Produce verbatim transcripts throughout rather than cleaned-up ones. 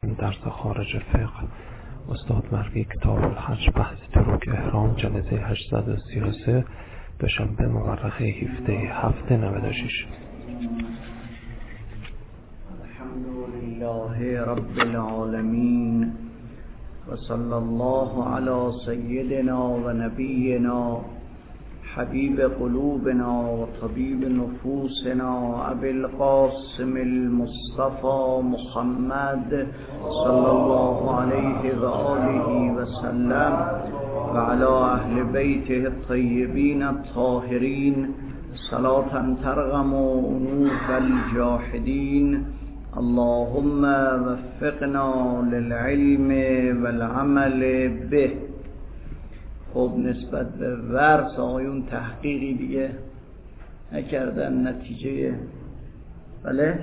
درس خارج فقه استاد مرگی کتاب الحج بحث تروک احرام جلسه هشتصد و سی و سه دوشنبه مورخه هفده هفته نود و شش. الحمدلله رب العالمین و صلی الله علی سیدنا و نبینا حبیب قلوبنا و طبیب نفوسنا ابی القاسم المصطفى محمد صلی الله علیه و آله و سلم و علی اهل بیته الطیبین الطاهرین صلاة ترغم انوف الجاحدین. اللهم وفقنا للعلم والعمل به. خب نسبت به ورس آیون تحقیقی دیگه نکردن، نتیجه بله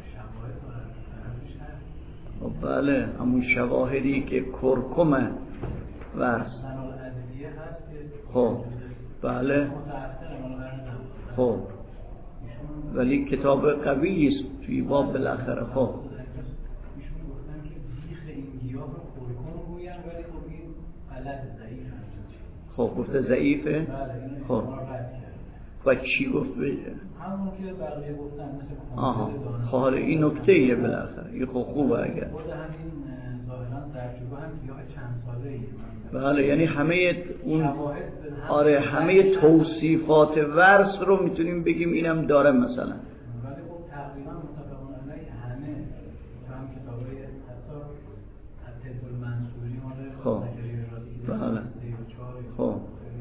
خب بله همون شواهدی که کرکم ورس خب بله خب ولی کتاب قوی است توی باب بالاخره. خب خب گفته ضعیفه. خب و چی گفت بشه؟ همون که بقیه گفتن مثل آها حالا این نکته ایه بالاخره این خب خوبه. اگر خود همین ظاهرا ترجمه هم گیاه چند ساله ایه بله یعنی همه اون آره همه توصیفات ورس رو میتونیم بگیم اینم داره مثلا. ولی خب تقریبا متفقون علیه همه هم کتابای حتی الطب المنصوری مال خب بله خب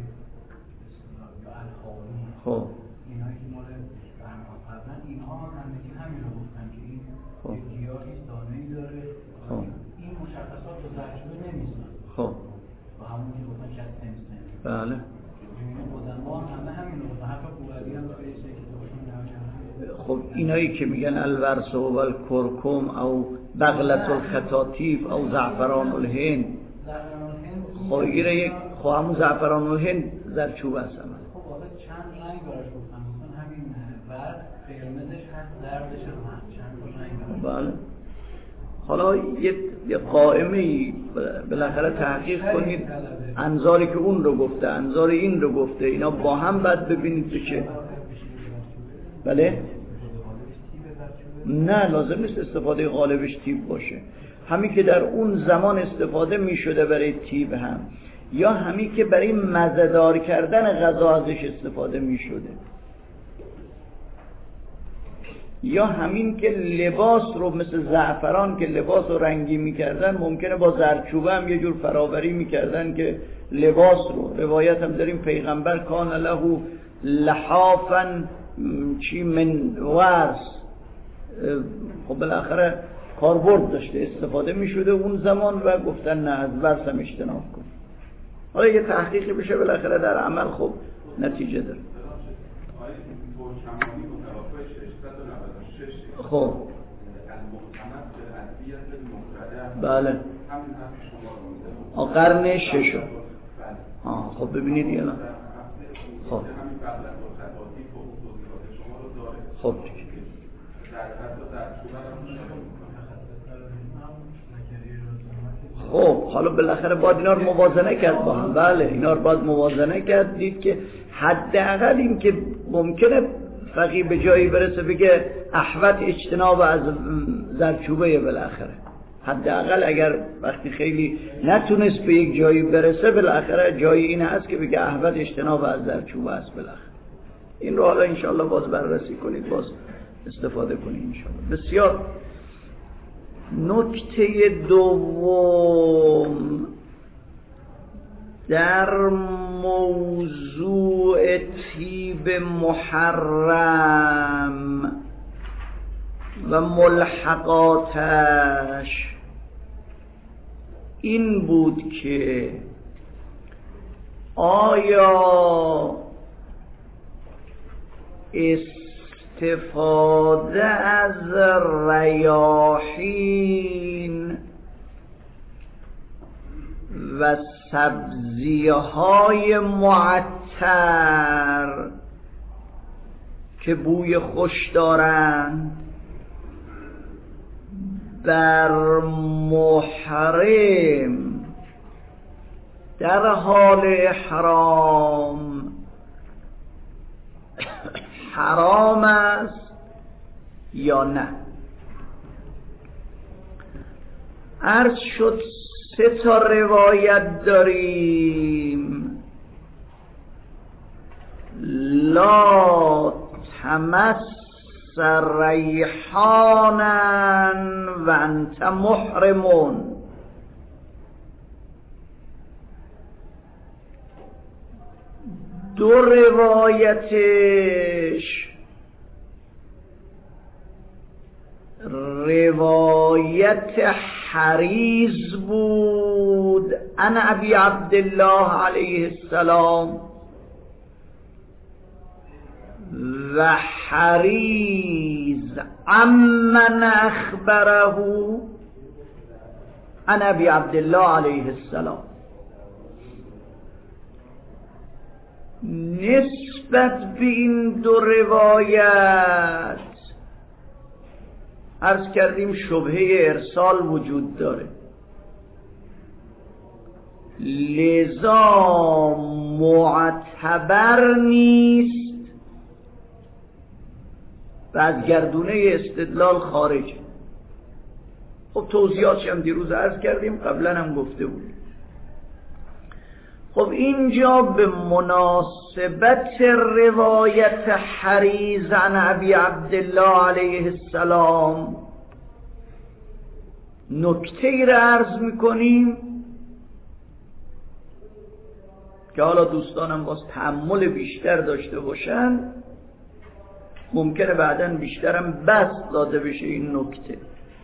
خب اینایی که مال برنامه فرزن اینها هم همگی همین رو گفتن که این خب گیاهی دانه‌ای داره. خب این مشخصات رو ترجمه نمی‌کنن. خب با همون که گفتن کس نمی‌کنه. بله این خودمون هم همه همین رو گفتن. حتی بوغلی هم توی سه کتابشون نوشتن. خب اینایی که میگن الورس و الکرکم او بغلت الخطاطیف او زعفران الهند، خب ایره یک خب همون زعفران الهند زرچوب هست. خب آقا چند رنگ براش گفتن. مثلا همین ورد قرمزش هست، زردش هم هست، چند رنگ براش. بله حالا یه یه قائمه بالاخره تحقیق کنید انظاری که اون رو گفته انظار این رو گفته اینا با هم بعد ببینید تو چه. بله نه لازم نیست استفاده غالبش تیب باشه. همین که در اون زمان استفاده می شده برای تیب هم، یا همین که برای مزه‌دار کردن غذا ازش استفاده می شده، یا همین که لباس رو مثل زعفران که لباس رو رنگی می کردن ممکنه با زردچوبه هم یه جور فراوری می کردن که لباس رو. روایت هم داریم پیغمبر کان له لحافا چی من ورس، خب بالاخره کاربرد داشته استفاده می شده اون زمان و گفتن نه از ورس هم اجتناب کن. حالا یه تحقیقی بشه بالاخره در عمل خب نتیجه داره. خب بله قرن ششم. آه خب ببینید یه خب خب خب حالا بالاخره باید اینا رو موازنه کرد با هم. بله اینا رو باید موازنه کرد، دید که حداقل این که ممکنه فقیه به جایی برسه بگه احوط اجتناب از زردچوبه بالاخره. حداقل اگر وقتی خیلی نتونست به یک جایی برسه بالاخره جایی این هست که بگه احوط اجتناب از زردچوبه است بالاخره. این رو حالا انشاءالله باز بررسی کنید، باز استفاده کنید انشاءالله. بسیار. نکته دوم در موضوع طیب محرم و ملحقاتش این بود که آیا استفاده از ریاحین و سبزیهای معطر که بوی خوش دارند بر محرم در حال احرام حرام است یا نه؟ عرض شد سه تا روایت داریم. لا تمس ریحانا و انت محرمون. دو روایتش روایت حریز بود عن ابی عبدالله علیه السلام و حریز عمن اخبره عن ابی عبدالله علیه السلام. نسبت به این دو روایت عرض کردیم شبهه ارسال وجود داره، لذا معتبر نیست و از گردونه استدلال خارج. خب توضیحاتش هم دیروز عرض کردیم، قبلا هم گفته بودیم. خب اینجا به مناسبت روایت حریز عن ابی عبدالله علیه السلام نکته ای را عرض میکنیم که حالا دوستانم باز تأمل بیشتر داشته باشن، ممکنه بعداً بیشترم بسط داده بشه این نکته.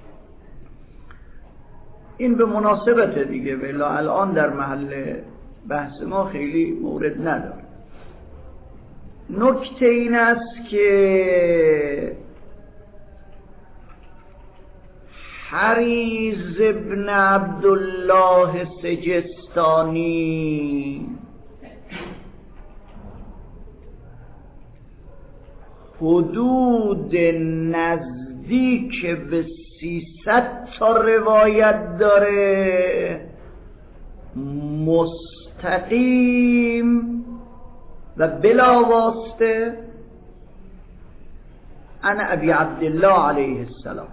این به مناسبت دیگه، ولی الان در محل بحث ما خیلی مورد نداره. نکته این است که حریز ابن عبدالله سجستانی حدود نزدیک به سیصد تا روایت داره مستقیم و بلا واسطه عن ابی عبدالله علیه السلام.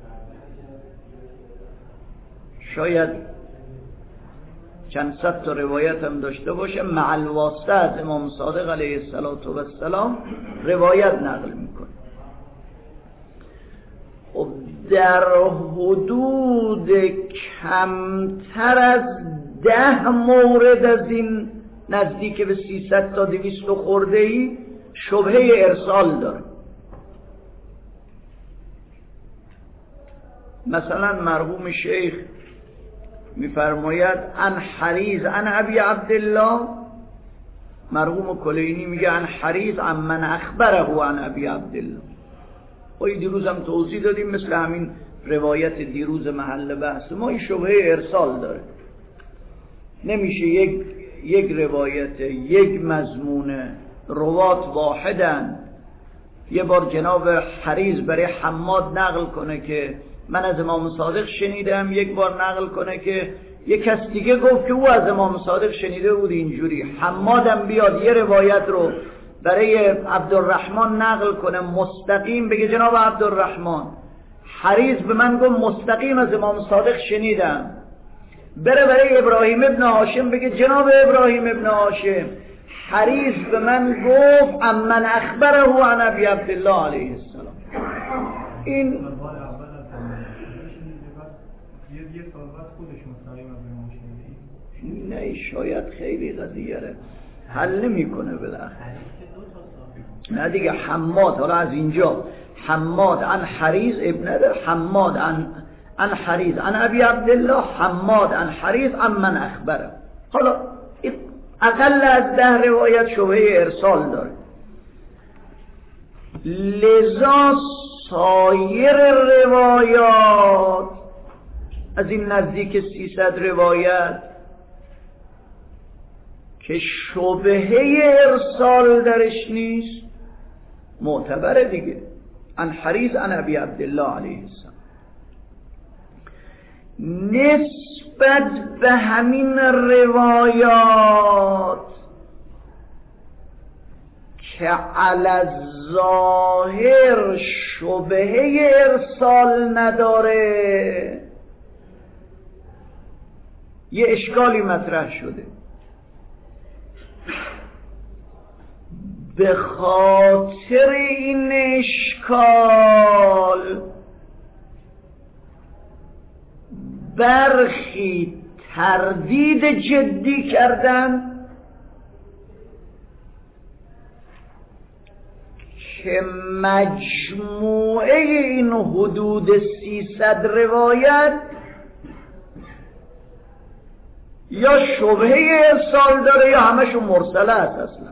شاید چند صد تا روایت هم داشته باشه مع الواسطه از امام صادق علیه السلام روایت نقل میکنه. خب در حدود کمتر از ده مورد از این نزدیک به سیصد تا دویست خورده ای شبهه ارسال داره. مثلا مرحوم شیخ میفرماید عن حریز عن ابی عبدالله، مرحوم کلینی میگه عن حریز عن من اخبره عن ابی عبدالله. و دیروز هم توضیح دادیم مثل همین روایت دیروز محل بحث ما این شبهه ارسال داره. نمیشه یک یک روایت یک مضمون روات واحدن یه بار جناب حریز برای حماد نقل کنه که من از امام صادق شنیدم، یک بار نقل کنه که یک کس دیگه گفت که او از امام صادق شنیده بود اینجوری. حمادم بیاد یه روایت رو برای عبدالرحمن نقل کنه مستقیم، بگه جناب عبدالرحمن حریز به من گفت مستقیم از امام صادق شنیدم، بره برای ابراهیم ابن هاشم بگه جناب ابراهیم ابن هاشم حریز به من گفت من اخبره عن ابی عبدالله علیه السلام. این نه شاید خیلی قضیه رو حل نمی کنه بالاخره. نه دیگه حماد، حالا از اینجا حماد عن حریز ابن حماد عن عن حریز عن ابی عبدالله حماد عن حریز عن من اخبره. حالا اقل از ده روایت شبهه ارسال داره. لذا سایر روایات از این نزدیک سیصد روایت که شبهه ارسال درش نیست معتبره دیگه. عن حریز عن ابی عبدالله علیه السلام. نسبت به همین روایات که علی الظاهر شبهه ارسال نداره یه اشکالی مطرح شده. به خاطر این اشکال برخی تردید جدی کردن که مجموعه این حدود سیصد روایت یا شبهه ارسال داره یا همشون مرسله است. اصلا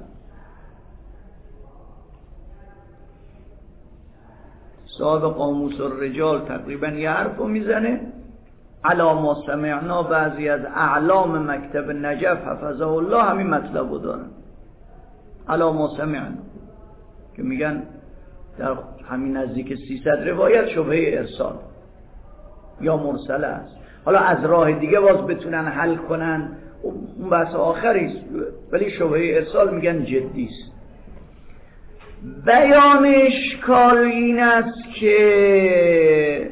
صاحب قاموس الرجال تقریبا یه حرف رو میزنه، علا ما سمعنا، بعضی از اعلام مکتب نجف حفظه الله همین مطلب رو دارن، علا ما سمعنا، که میگن در همین نزدیک سیصد روایت شبهه ارسال یا مرسله است. حالا از راه دیگه باز بتونن حل کنن اون بحث آخریست، ولی شبهه ارسال میگن جدیست. بیان اشکال این است که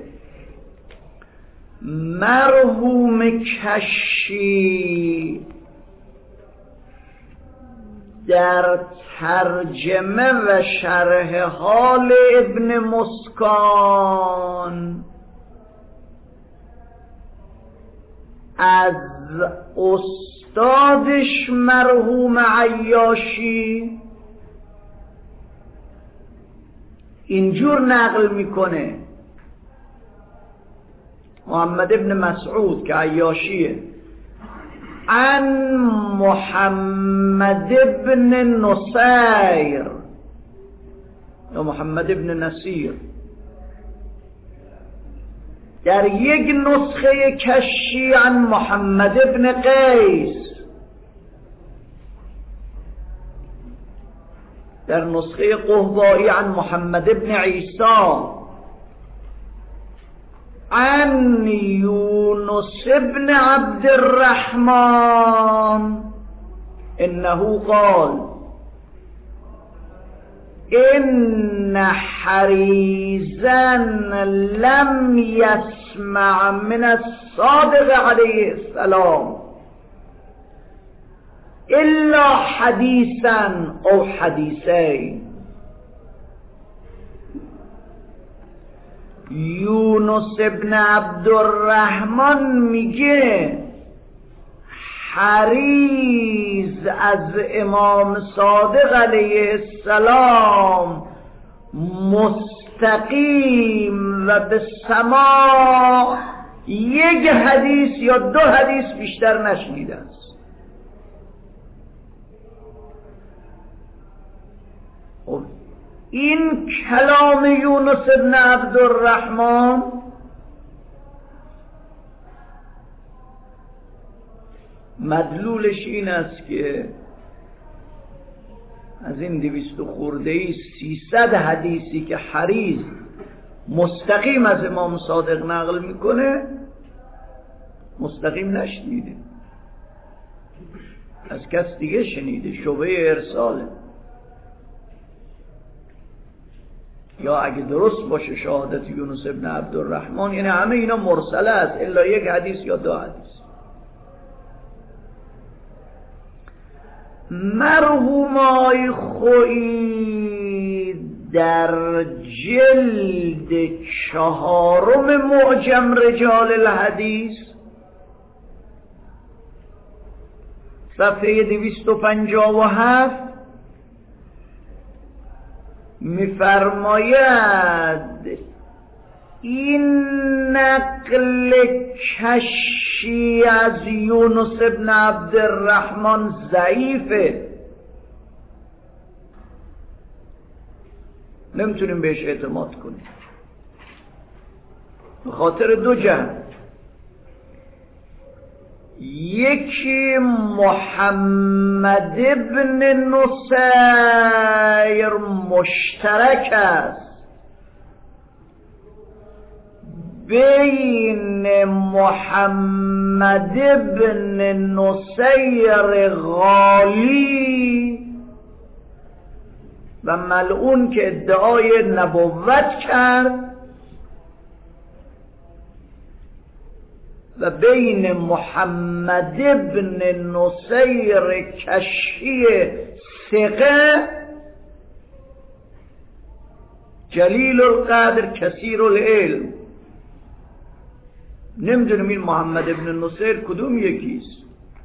مرحوم کشی در ترجمه و شرح حال ابن مسکان از استادش مرحوم عیاشی اینجور نقل میکنه، محمد ابن مسعود که عیاشیه، عن محمد ابن نصیر یا محمد ابن نصیر. در یک نسخه کشی عن محمد ابن قیس، در نسخه قهوایی عن محمد ابن عیسی، عن یونس ابن عبد الرحمن انه قال ان حریزا لم يسمع من الصادق علیه السلام الا حدیثا او حدیثین. یونس ابن عبد الرحمن میگه حریز از امام صادق علیه السلام مستقیم و به سماع یک حدیث یا دو حدیث بیشتر نشنیده است. این کلام یونس ابن عبد الرحمن مدلولش این است که از این دویست و خوردهی سیصد حدیثی که حریز مستقیم از امام صادق نقل میکنه مستقیم نشنیده، از کس دیگه شنیده، شبهه ارساله. یا اگه درست باشه شهادت یونس ابن عبد الرحمن یعنی همه اینا مرسله است الا یک حدیث یا دو حدیث. مرحوم آی خویی در جلد چهارم معجم رجال الحدیث صفحه دویست و پنجاه و هفت می‌فرماید این نقل کشی از یونس ابن عبد الرحمن ضعیفه، نمیتونیم بهش اعتماد کنیم به خاطر دو جهت. یکی محمد ابن نصیر مشترک است بین محمد ابن نصیر غالی و ملعون که ادعای نبوت کرد و بین محمد ابن نصیر کشی ثقه جلیل القدر کثیر العلم. نمیدونم این محمد ابن نصیر کدوم یکیست،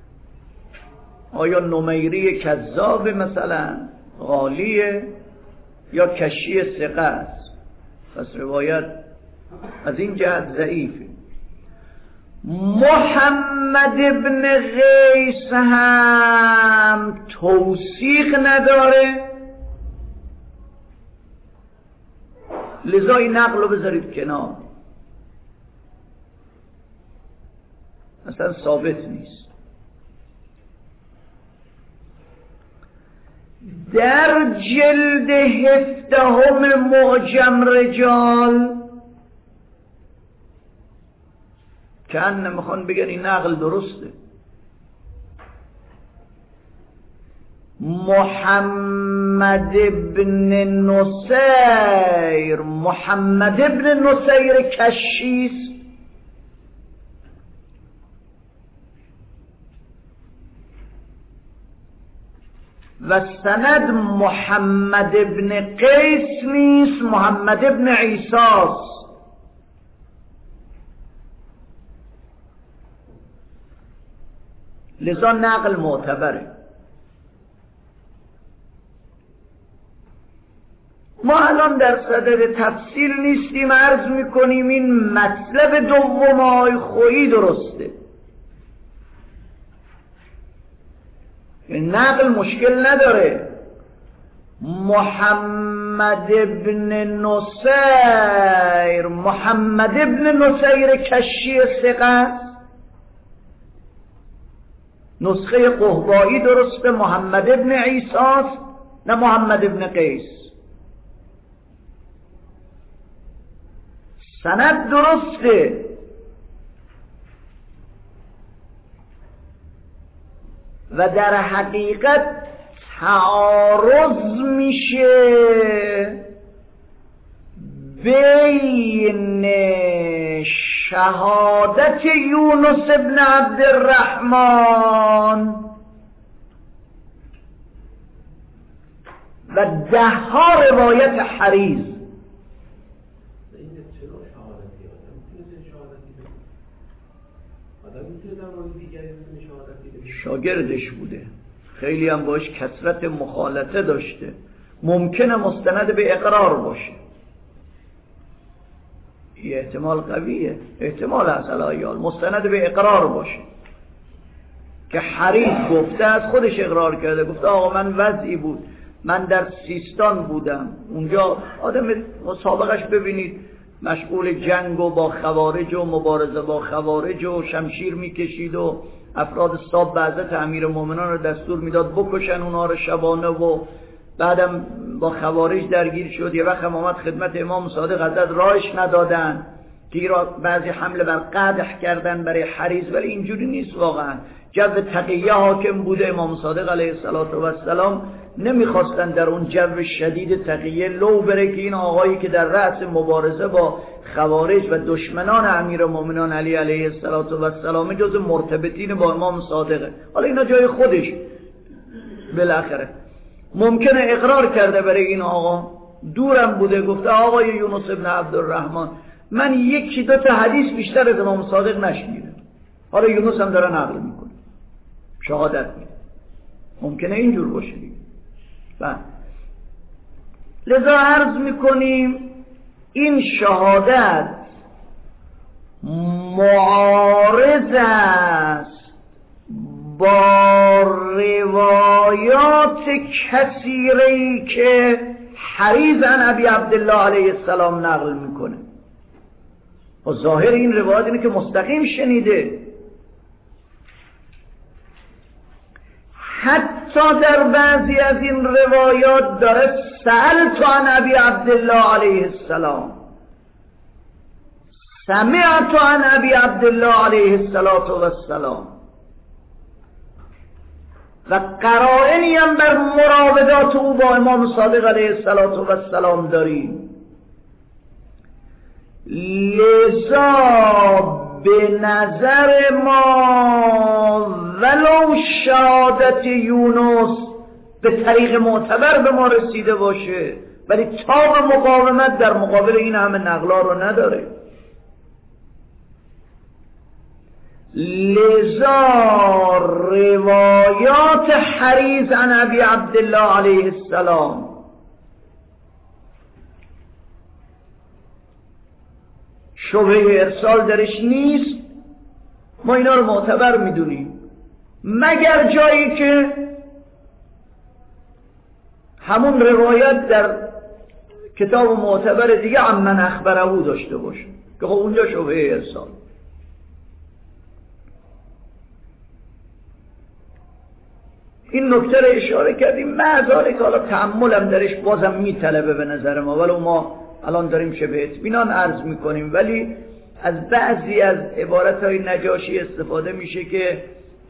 آیا نمیری کذاب مثلا غالیه یا کشی ثقه است؟ پس روایت از این جهت ضعیفه. محمد ابن قیس هم توثیق نداره، لذا این نقل رو بذارید کنار، اصلا ثابت نیست. در جلد هفدهم معجم رجال که ان میخوان بگن این نقل درسته، محمد ابن نصیر محمد ابن نصیر کشیس و سند محمد ابن قیس نیست، محمد ابن عیساست. لذا نقل معتبره. ما الان در صدد تفصیل نیستیم، عرض میکنیم این مطلب دوم آقای خویی درسته. نقل مشکل نداره. محمد ابن نصیر محمد ابن نصیر کشی ثقه، نسخه قحبایی درسته، محمد ابن عیساست نه محمد ابن قیس. سند درسته، و در حقیقت تعارض میشه بین شهادت یونس ابن عبدالرحمن و ده ها روایت حریز. شاگردش بوده، خیلی هم باش کثرت مخالطه داشته، ممکنه مستند به اقرار باشه، یه احتمال قویه، احتمال هست الایال مستند به اقرار باشه که حریص گفته، از خودش اقرار کرده، گفته آقا من وضعی بود، من در سیستان بودم، اونجا آدم مسابقش ببینید مشغول جنگ و با خوارج و مبارزه با خوارج و شمشیر میکشید و افراد صاحب بعضت امیر مومنان رو دستور میداد بکشن اونها رو شبانه، و بعدم با خوارج درگیر شد. یه وقت هم آمد خدمت امام صادق حضرت راهش ندادن که را بعضی حمله بر قدح کردن برای حریص، ولی اینجوری نیست واقعا. جو تقیه حاکم بوده، امام صادق علیه السلام نمیخواستن در اون جو شدید تقیه لو بره که این آقایی که در رأس مبارزه با خوارج و دشمنان امیر مومنان علی علیه السلام جز مرتبطین با امام صادقه. حالا اینا جای خودش بالاخره ممکنه اقرار کرده برای این آقا، دورم بوده، گفته آقای یونس ابن عبدالرحمن من یکی دو تا حدیث بیشتر از امام صادق نشنیدم، حالا یونس هم داره نقل میکنه، شهادت میده، ممکنه اینجور باشه دیگه. لذا عرض میکنیم این شهادت معارض است با روایات کثیری که حریز عن ابی عبدالله علیه السلام نقل میکنه. و ظاهر این روایت اینه که مستقیم شنیده، حتی در بعضی از این روایات داره سألت عن ابی عبدالله علیه السلام، سمعت عن ابی عبدالله علیه السلام و قرائنی هم بر مراودات او با امام صادق علیه السلام داریم. لذا به نظر ما ولو شهادت یونس به طریق معتبر به ما رسیده باشه، ولی تاب مقاومت در مقابل این همه نقلا رو نداره. لذا روایات حریز عن ابی عبدالله علیه السلام شبهه ارسال درش نیست، ما اینا رو معتبر میدونیم، مگر جایی که همون روایت در کتاب معتبر دیگه عمن اخبره داشته باشه که خب اونجا شبهه ارسال. این نکته رو اشاره کردیم، معذاره که حالا تأملم درش بازم میطلبه به نظر ما، ولو ما الان داریم شبه اطمینان عرض میکنیم، ولی از بعضی از عبارتهای نجاشی استفاده میشه که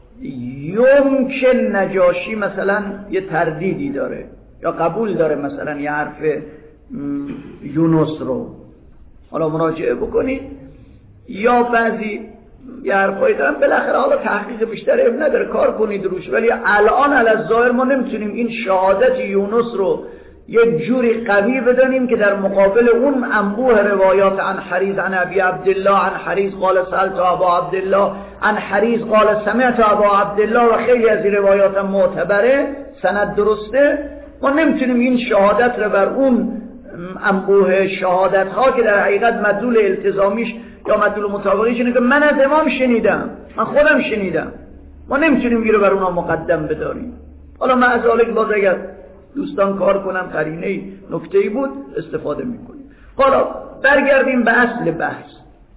یمکن نجاشی مثلا یه تردیدی داره یا قبول داره مثلا یه حرف یونس رو، حالا مراجعه بکنید، یا بعضی یه حرفایی دارن بالاخره حالا تحقیق بیشتر اب نداره کار کنید روش، ولی الان علی الظاهر ما نمیتونیم این شهادت یونس رو یک جوری قوی بدانیم که در مقابل اون انبوه روایات عن حریز عن ابی عبدالله عن حریز قال سألت ابا عبدالله عن حریز قال سمعت ابا عبدالله و خیلی از این روایات معتبره سند درسته، ما نمیتونیم این شهادت رو بر اون انبوه شهادت ها که در حقیقت مدلول التزامیش یا مدلول مطابقیش اینه که من از امام شنیدم، من خودم شنیدم، ما نمیتونیم این رو بر اونها مقدم بداریم. حالا معذالک باز اگر دوستان کار کنن قرینه نکته‌ای بود استفاده میکنیم. حالا برگردیم به اصل بحث.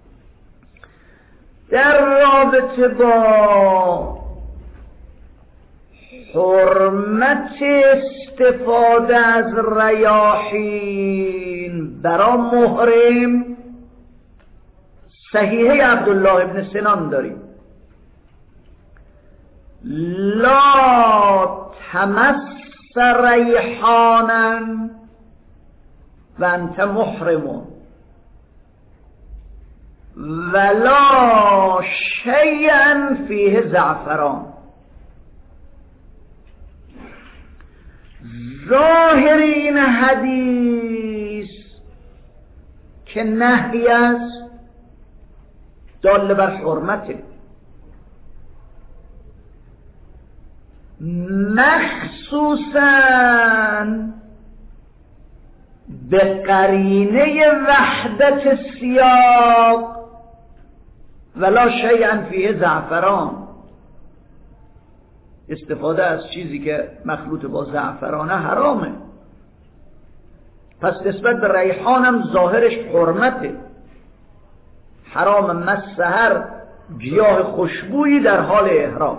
در رابطه با حرمت استفاده از ریاحین برای محرم، صحیحه عبدالله ابن سنان داریم لا تمس ریحانا و انت محرم ولا شیئا فیه زعفران. ظاهر این حدیث که نهی است دال بر حرمته، مخصوصاً به قرینه وحدت سیاق ولا شیئا فیه زعفران، استفاده از چیزی که مخلوط با زعفرانه حرامه، پس نسبت به ریحان هم ظاهرش حرمته، حرام مس هر گیاه خوشبویی در حال احرام،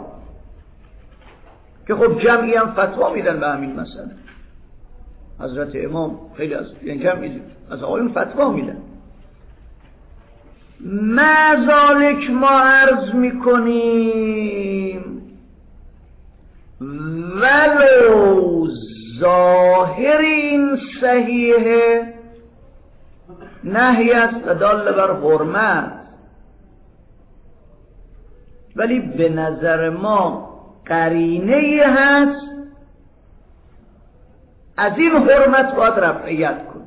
که خب جمعی هم فتوا میدن به همین مسئله. حضرت امام خیلی از این جمعی از آقایون فتوا میدن. مذالک ما عرض میکنیم ولو ظاهر این صحیحه نهی است و دال بر حرمت، ولی به نظر ما قرینه هست از این حرمت باید رفعیت کن.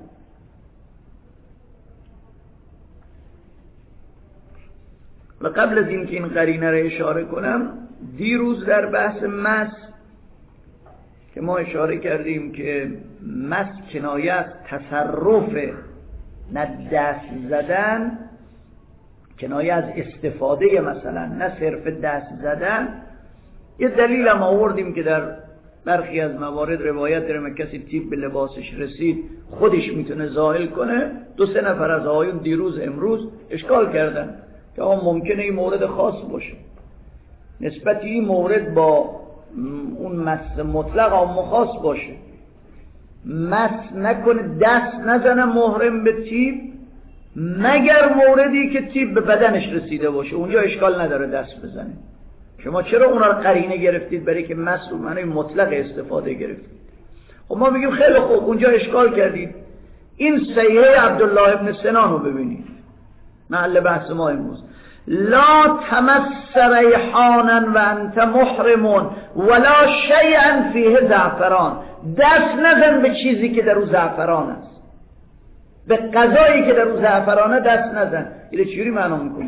و قبل از این که این قرینه را اشاره کنم، دیروز در بحث مس که ما اشاره کردیم که مس کنایه از تصرف، نه دست زدن، کنایه از استفاده مثلا، نه صرف دست زدن. یه دلیل هم آوردیم که در برخی از موارد روایت داره کسی تیپ به لباسش رسید خودش میتونه زائل کنه. دو سه نفر از آقایون دیروز امروز اشکال کردن که آقا ممکنه این مورد خاص باشه، نسبت این مورد با اون مس مطلق عام خاص باشه، مس نکنه، دست نزنه محرم به تیپ مگر موردی که تیب به بدنش رسیده باشه، اونجا اشکال نداره دست بزنه. شما چرا اونا رو قرینه گرفتید برای که مس رو معنی مطلق استفاده گرفتید؟ خب ما میگیم خیلی خوب، اونجا اشکال کردید. این صحیحه عبدالله ابن سنان رو ببینید، محل بحث ما امروز. لا تمس ریحانا و انت محرم ولا شیئا فیه زعفران. دست نزن به چیزی که در او زعفران است، به غذایی که در او زعفرانه دست نزن. اینو چجوری معنا میکنه؟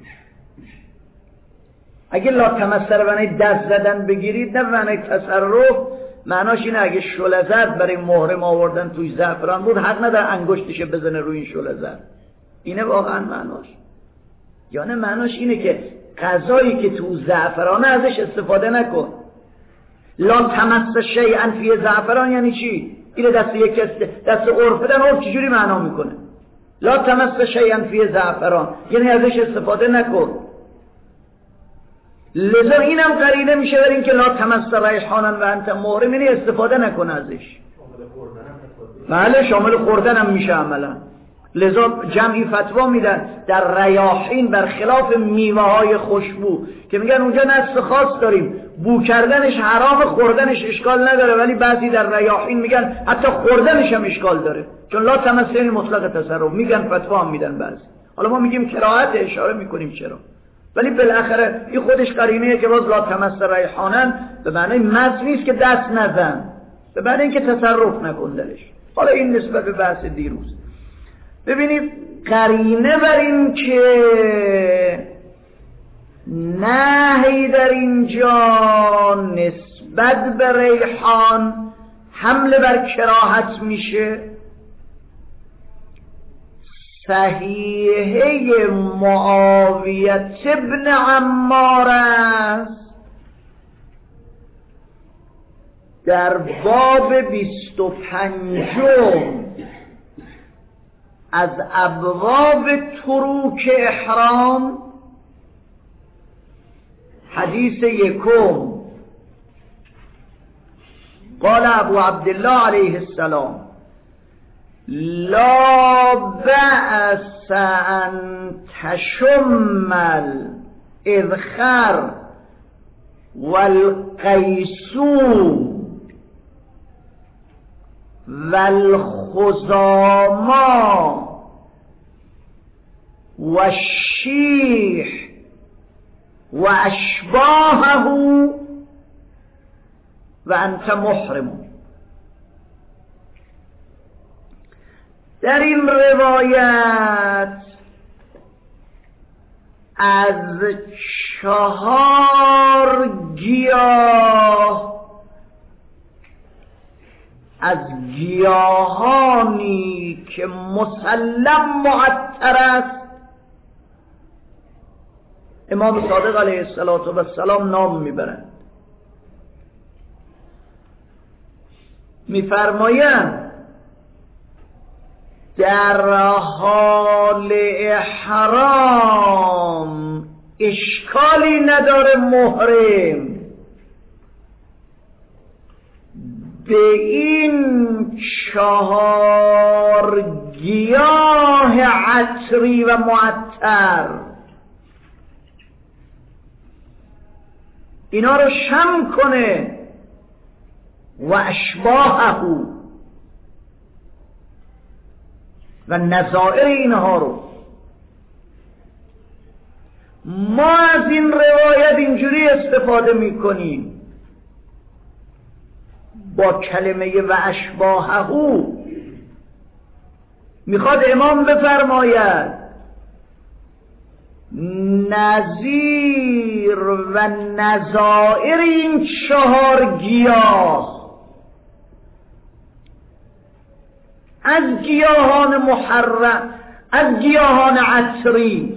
اگه لا تمس رو معنی دست زدن بگیرید، نه معنی تصرف. معناش اینه اگه شلزد برای محرم آوردن توی زعفران بود، حق نداره انگشتش بزنه روی این شلزد. اینه واقعا معناش. یعنی معناش اینه که غذایی که تو زعفرانه ازش استفاده نکن. لا تمس شیئا فی زعفران یعنی چی؟ اینه دست یک دست عرف بدن. عرف چجوری معنا میکنه؟ لا تمس شیئا فی زعفران یعنی ازش استفاده نکن. لذا اینم قرینه میشه بر این که لا تمس ریحانا و انت محرم یعنی استفاده نکن ازش. بله شامل خوردن هم میشه عملا. لذا جمعی فتوا میدن در ریاحین برخلاف میوه های خوشبو که میگن اونجا نص خاص داریم، بو کردنش حرام، خوردنش اشکال نداره، ولی بعضی در ریاحین میگن حتی خوردنش هم اشکال داره، چون لا تمس یعنی مطلق تصرف. میگن فتوا هم میدن بعضی. حالا ما میگیم کراهت، اشاره میکنیم چرا، ولی بالاخره این خودش قرینه که باز لا تمس ریحانا به معنی مس نیست که دست نزن، به معنی اینکه تصرف نکن درش. حالا این نسبت به بحث دیروز. ببینید قرینه بر این که نهی در اینجا نسبت به ریحان حمله بر کراهت میشه. صحیحه معاویه ابن عمار است در باب بیست و پنجم از ابواب تروک احرام، حدیث یکم. قال ابو عبدالله علیه السلام لا بأس ان تشم الاذخر والقیسوم والخزاما والشیح واشباهه و انت محرم. در این روایت از چهار گیاه، از گیاهانی که مسلم معطر است، امام صادق علیه السلام نام میبرند. میفرمایند در حال احرام اشکالی نداره محرم به این چهار گیاه عطری و معطر اینا رو شم کنه و اشباهه و نظائر اینها رو. ما از این روایت اینجوری استفاده میکنیم با کلمه و اشباهه. میخواد امام بفرماید نظیر و نظائر این چهار گیاه از گیاهان محرم، از گیاهان عطری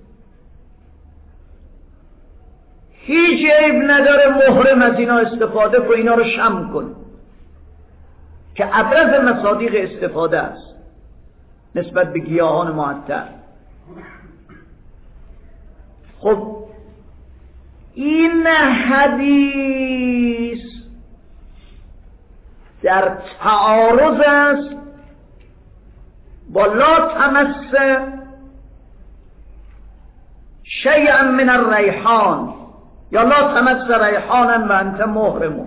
هیچ عیب نداره محرم از اینا استفاده کن، اینا رو شم کن که ابرز مصادیق استفاده است نسبت به گیاهان معطر. خب این حدیث در تعارض است با لا تمس شیئا من الریحان یا لا تمس ریحانا و انت محرم.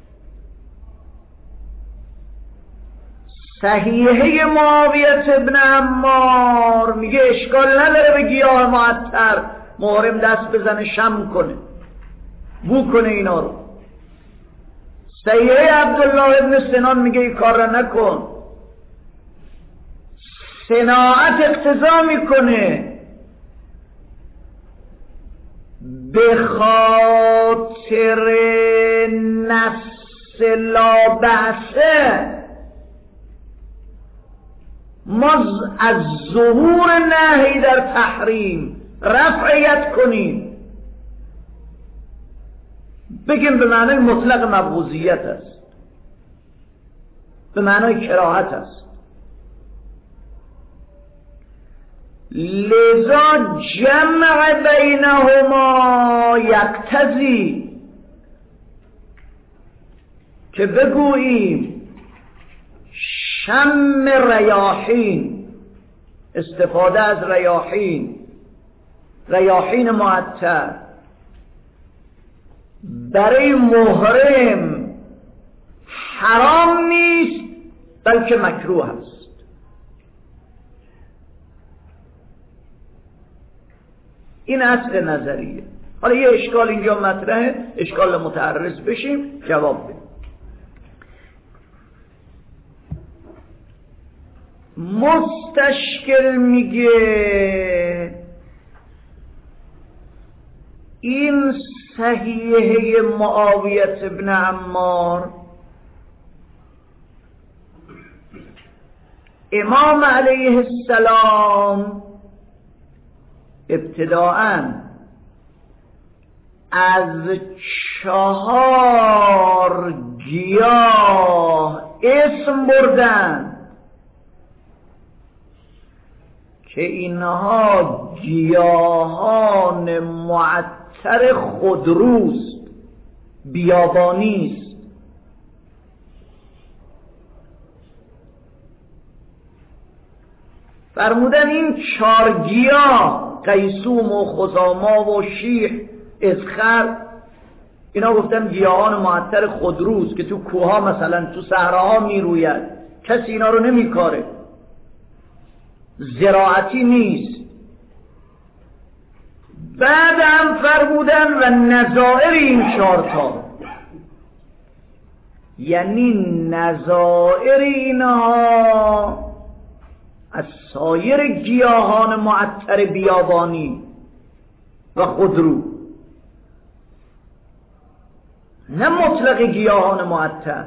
صحیحه معاویه ابن عمار میگه اشکال نداره به گیاه معطر محرم دست بزنه، شم کنه، بو کنه اینا رو. صحیحه عبدالله ابن سنان میگه این کار را نکن، صناعت اقتضا میکنه به خاطر نفس لا بحثه ما از ظهور نهی در تحریم رفعیت کنیم، بگیم به معنای مطلق مبغوضیت است، به معنای کراهت است. لذا جمع بینهما یقتضی که بگوییم شم ریاحین، استفاده از ریاحین، ریاحین معطر برای محرم حرام نیست بلکه مکروه است. این اصل نظریه. حالا یه اشکال اینجا مطرحه، اشکال متعرض بشیم جواب بدیم. مستشکل میگه این صحیحه معاویه ابن عمار امام علیه السلام ابتداءً از چهار گیاه اسم بردن که اینها گیاهان معطر خودروست، بیابانیست. فرمودن این چهار گیاه قیسوم و خزاما و شیح اذخر، اینا گفتن گیاهان معطر خودروست که تو کوها مثلا تو صحراها میروید، کسی اینا رو نمیکاره، زراعتی نیست. بعد هم فرمودن و نظائر این چهارتا، یعنی نظائر اینها از سایر گیاهان معطر بیابانی و خودرو، نه مطلق گیاهان معطر.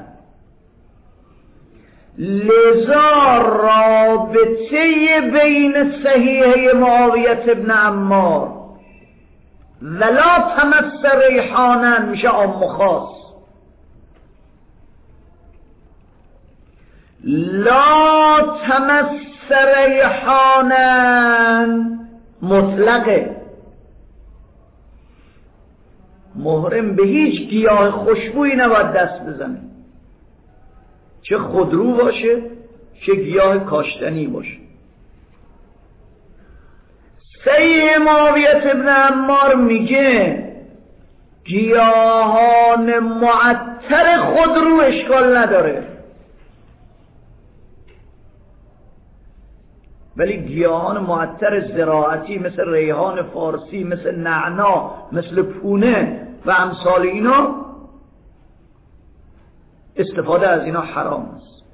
لذا رابطه بین صحیحه معاویه ابن عمار ولا تمس ریحانا میشه عام و خاص. لا تمس ریحانا مطلقه، محرم به هیچ گیاه خوشبویی نباید دست بزنه، چه خودرو باشه چه گیاه کاشتنی باشه. صحیح معاویه ابن عمار میگه گیاهان معطر خودرو اشکال نداره، ولی گیاهان معطر زراعتی مثل ریحان فارسی، مثل نعنا، مثل پونه و امثال اینا، استفاده از اینا حرام است.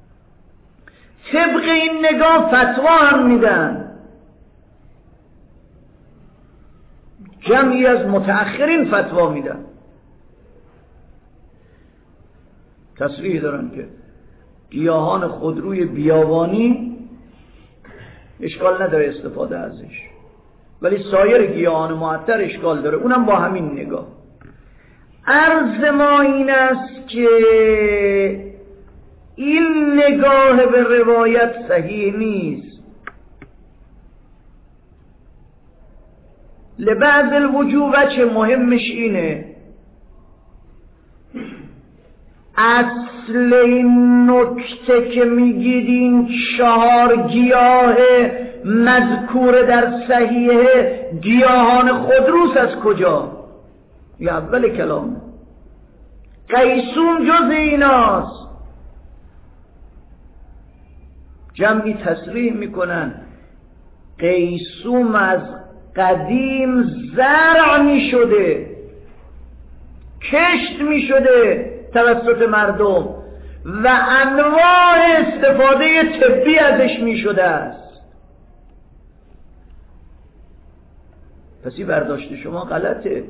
طبق این نگاه فتوا هم میدن جمعی از متأخرین، فتوا میدن، تصریح دارن که گیاهان خودروی بیابانی اشکال نداره استفاده ازش، ولی سایر گیاهان معطر اشکال داره، اونم با همین نگاه. عرض ما این است که این نگاه به روایت صحیح نیست، لبعض الوجوه. وجه مهمش اینه اصل این نکته که میگید این چهار گیاه مذکور در صحیحه گیاهان خودروس از کجا؟ این اول کلام. قیسوم جز ایناست. جمعی تصریح میکنن قیسوم از قدیم زرع میشده، کشت میشده توسط مردم و انواع استفاده طبی ازش میشده است. پس این برداشت شما غلطه.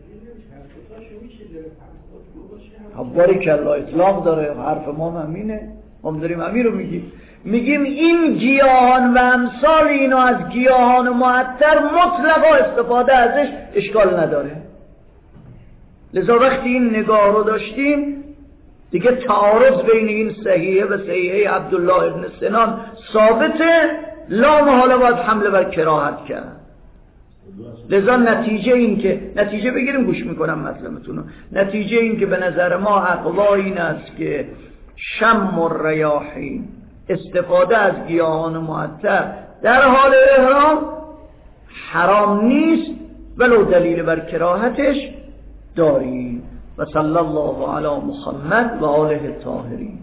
باریکالله اطلاق داره، حرف ما همینه، ما داریم همین رو میگیم. میگیم این گیاهان و امثال اینو از گیاهان معطر مطلقا استفاده ازش اشکال نداره. لذا وقتی این نگاه رو داشتیم دیگه تعارض بین این صحیحه و صحیحه عبدالله ابن سنان ثابته، لا محاله باید حمله بر کراهت کرد. لذا نتیجه این که نتیجه بگیریم، گوش میکنم مطلبتون رو. نتیجه این که به نظر ما اقوا این است که شم الریاحین، استفاده از گیاهان معطر در حال احرام حرام نیست ولو دلیل بر کراهتش داریم. و صلی الله علی محمد و آله الطاهرین.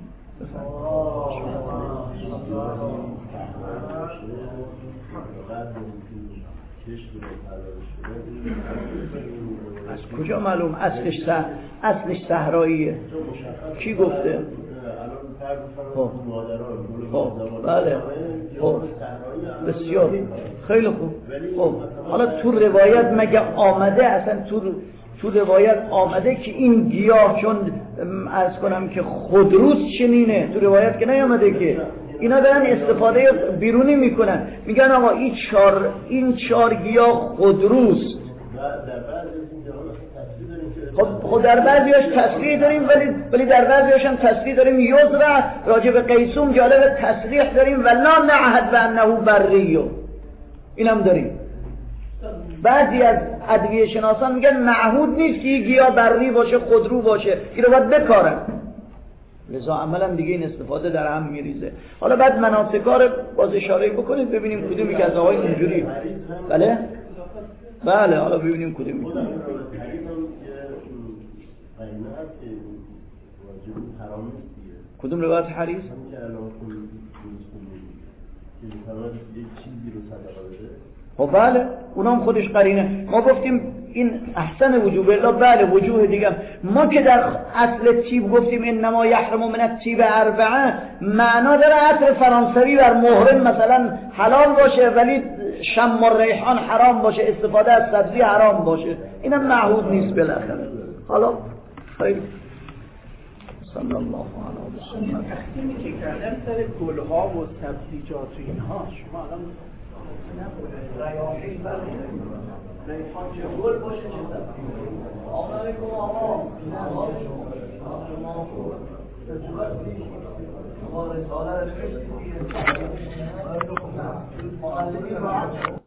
از کجا معلوم؟ اصلش سه... اصلش صحراییه. کی گفته؟ خب خب بله خب بسیار خیلی خوب. خب حالا تو روایت مگه آمده، اصلا تو تو روایت آمده که این گیاه چون عرض کنم که خودروس چنینه؟ تو روایت که نیامده که. اینا دارن استفاده بیرونی میکنن، میگن آقا این چهار این چهار گیاه خودروس. خب خب در بعضیاش تصریح داریم ولی ولی در بعضیاش هم تصریح داریم یزرع. راجع به قیسوم جالب تصریح داریم ولا نعهد بانه بریو، اینم داریم. بعضی از ادویه شناسان میگن معهود نیست که این گیاه بری باشه خودرو باشه، این رو باید بکارن. لذا عملا دیگه این استفاده در هم میریزه. حالا بعد مناسکا رو باز اشاره بکنید ببینیم کدومی که از آقای اینجوری. بله بله حالا ببینیم کدومی. کدوم روایت حدیث؟ خب بله اونام خودش قرینه. ما گفتیم این احسن وجوب الله، بله وجوه دیگه. ما که در اصل تیب گفتیم انما یحرم من التیب اربعه، معنا داره عطر فرانسوی بر محرم مثلا حلال باشه ولی شم الریحان حرام باشه، استفاده از سبزی حرام باشه، اینم معهود نیست بالاخره. حالا خیلی صلی الله علیه و سلم. تقسیمی که کردن سر گلها و سبزیجات و اینها، شما الان ریاحین بر ریحان چه گل باشه چه سبزی. آقا علیکم آقا شما رساله رو